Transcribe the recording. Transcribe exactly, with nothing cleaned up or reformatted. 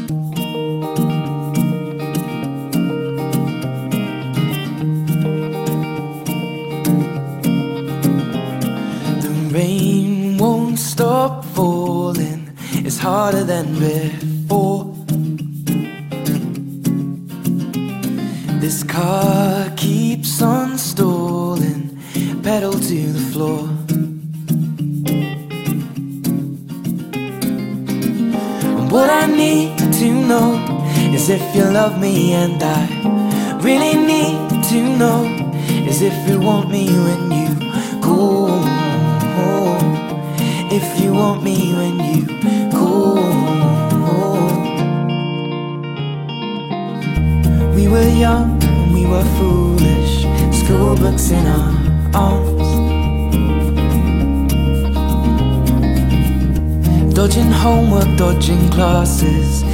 The rain won't stop falling, it's harder than before. This car keeps on stalling, pedal to the floor. And what I need to know is if you love me, and I really need to know is if you want me when you go home. If you want me when you go home. We were young and we were foolish, school books in our arms, dodging homework, dodging classes,